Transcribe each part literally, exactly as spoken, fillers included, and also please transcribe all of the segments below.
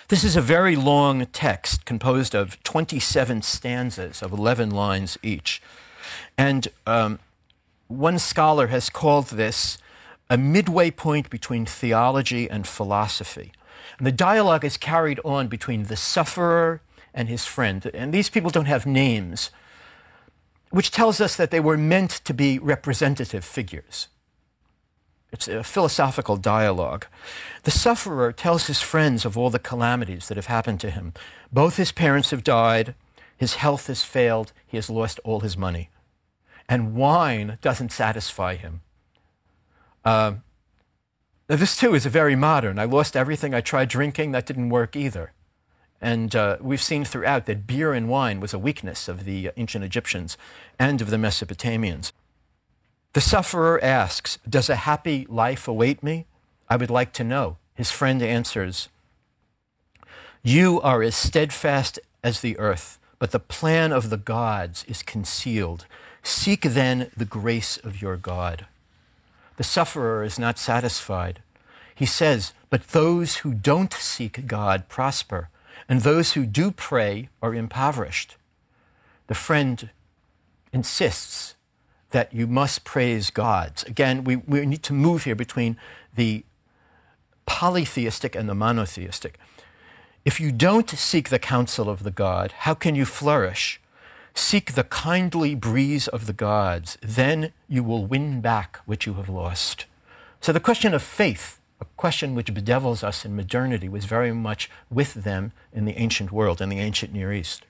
This is a very long text composed of twenty-seven stanzas of eleven lines each. And um, one scholar has called this a midway point between theology and philosophy. And the dialogue is carried on between the sufferer and his friend. And these people don't have names, which tells us that they were meant to be representative figures. It's a philosophical dialogue. The sufferer tells his friends of all the calamities that have happened to him. Both his parents have died, his health has failed, he has lost all his money. And wine doesn't satisfy him. Uh, this, too, is very modern. I lost everything. I tried drinking. That didn't work either. And uh, we've seen throughout that beer and wine was a weakness of the ancient Egyptians and of the Mesopotamians. The sufferer asks, "Does a happy life await me? I would like to know." His friend answers, "You are as steadfast as the earth, but the plan of the gods is concealed. Seek then the grace of your God." The sufferer is not satisfied. He says, "But those who don't seek God prosper, and those who do pray are impoverished." The friend insists that you must praise gods. Again, we, we need to move here between the polytheistic and the monotheistic. If you don't seek the counsel of the God, how can you flourish? Seek the kindly breeze of the gods, then you will win back what you have lost. So the question of faith, a question which bedevils us in modernity, was very much with them in the ancient world, in the ancient Near East.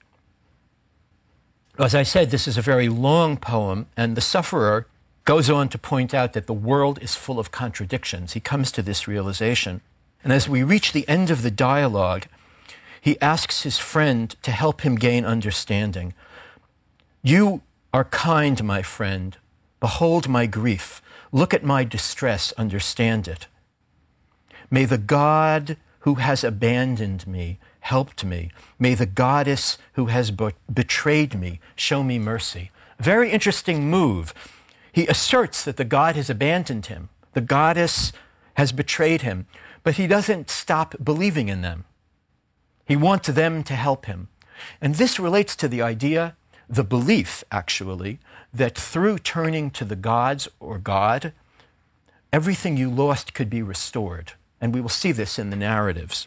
As I said, this is a very long poem, and the sufferer goes on to point out that the world is full of contradictions. He comes to this realization. And as we reach the end of the dialogue, he asks his friend to help him gain understanding. "You are kind, my friend. Behold my grief. Look at my distress. Understand it. May the God who has abandoned me helped me. May the goddess who has be- betrayed me show me mercy." Very interesting move. He asserts that the god has abandoned him. The goddess has betrayed him. But he doesn't stop believing in them. He wants them to help him. And this relates to the idea, the belief, actually, that through turning to the gods or God, everything you lost could be restored. And we will see this in the narratives.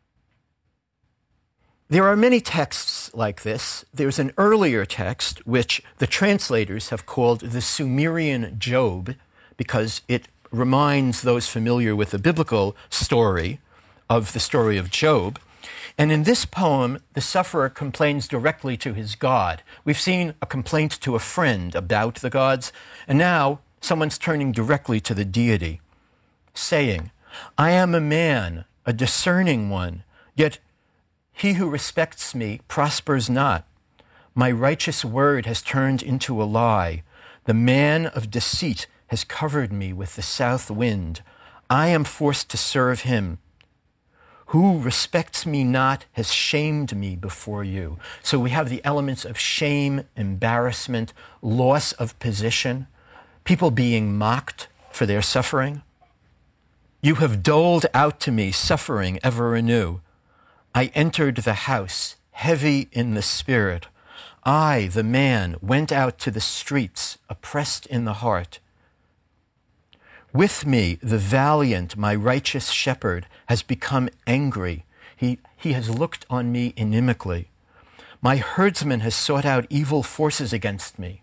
There are many texts like this. There's an earlier text, which the translators have called the Sumerian Job, because it reminds those familiar with the biblical story of the story of Job. And in this poem, the sufferer complains directly to his God. We've seen a complaint to a friend about the gods, and now someone's turning directly to the deity, saying, "I am a man, a discerning one, yet he who respects me prospers not. My righteous word has turned into a lie. The man of deceit has covered me with the south wind. I am forced to serve him. Who respects me not has shamed me before you." So we have the elements of shame, embarrassment, loss of position, people being mocked for their suffering. "You have doled out to me suffering ever anew. I entered the house, heavy in the spirit. I, the man, went out to the streets, oppressed in the heart. With me, the valiant, my righteous shepherd, has become angry. He, he has looked on me inimically. My herdsman has sought out evil forces against me.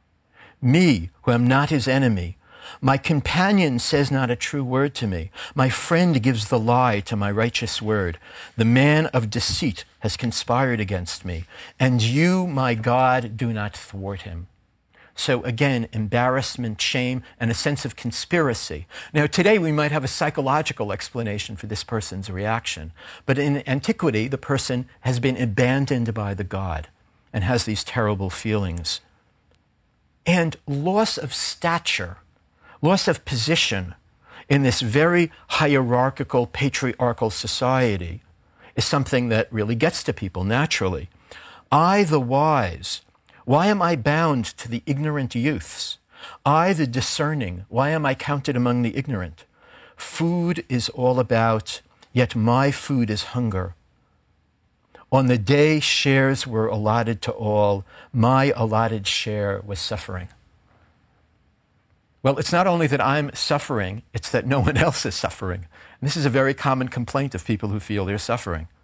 Me, who am not his enemy. My companion says not a true word to me. My friend gives the lie to my righteous word. The man of deceit has conspired against me. And you, my God, do not thwart him." So again, embarrassment, shame, and a sense of conspiracy. Now, today we might have a psychological explanation for this person's reaction. But in antiquity, the person has been abandoned by the god and has these terrible feelings. And loss of stature, loss of position in this very hierarchical, patriarchal society is something that really gets to people naturally. I, the wise, why am I bound to the ignorant youths? I, the discerning, why am I counted among the ignorant? Food is all about, yet my food is hunger. On the day shares were allotted to all, my allotted share was suffering. Well, it's not only that I'm suffering, it's that no one else is suffering. And this is a very common complaint of people who feel they're suffering.